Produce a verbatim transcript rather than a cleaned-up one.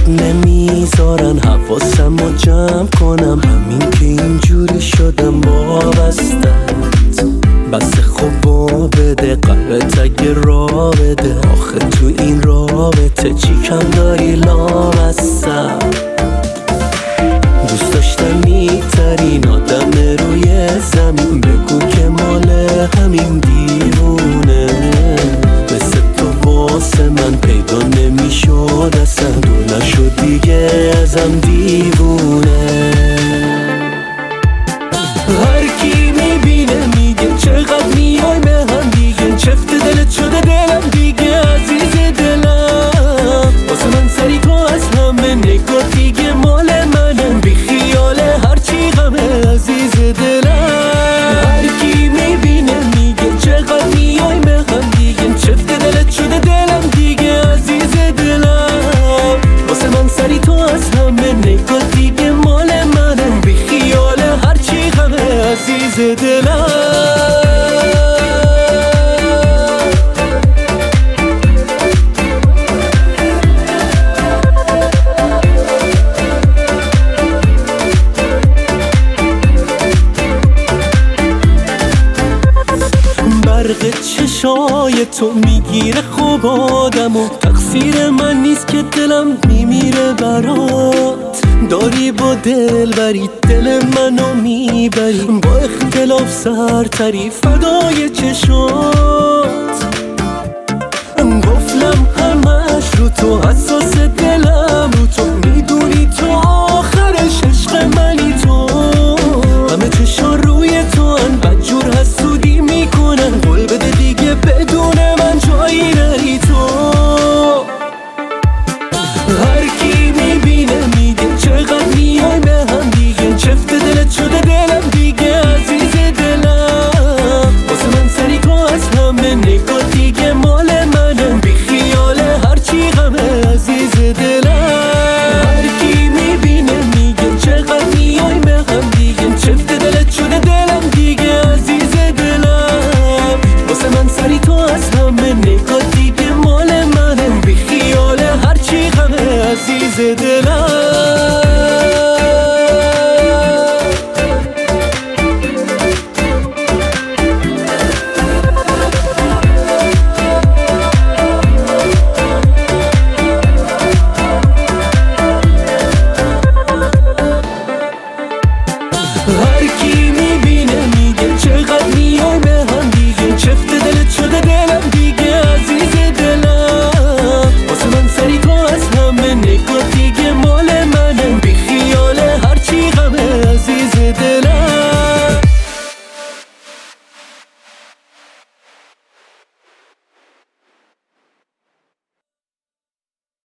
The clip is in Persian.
نمیذارن حواسم رو جمع کنم، همین که اینجوری شدم وابستت. بس خوبا بده قلبت اگه را بده، آخه تو این رابطه چی کم داری لامصب. دوست داشتنی ترین آدم روی زمین، بگو که مال همین دیوونه مثل تو واسه من پیدا نمیشد اصلا. دو نشد دیگه ازم دیوونه. هر کی میبینه میگه چقدر میای به هم دیگه، چفت دلت شده دلم دیگه عزیز دلم. واسه من سری تو از همه نگاه دیگه مال منم، بی خیاله هرچی غمه عزیز دلم. هر کی میبینه میگه چقدر میای به هم دیگه، چفت دلت شده دلم دیگه عزیز دلم. واسه من سری تو از همه نگاه دیگه مال منم، بی خیاله هرچی غمه عزیز دلم. برق چشای تو میگیره خوب آدمو، تقصیر من نیست که دلم میمیره برات. داری با دل بری دل منو میبری، با اختلاف سرتری فدای چشات. گفتم همش رو تو، حساس دلم رو تو، میدونی تو آخرش عشق منی تو. همه چشان روی تو ان بدجور حسودی میکنن، قول بده دیگه بدون من جایی نری تو. هر کی میبینه میگه چقدر میای به هم دیگه، چفت دلت شده دلم دیگه عزیز دلم. واسه من سری تو از همه نگاه دیگه مال منم، بی خیاله هرچی غمه عزیز دلم. هر کی میبینه میگه چقدر میای به هم دیگه، چفت دلت شده دلم دیگه عزیز دلم. واسه من سری تو از همه نگاه دیگه مال منم، بی خیاله هرچی غمه عزیز دلم. هر کی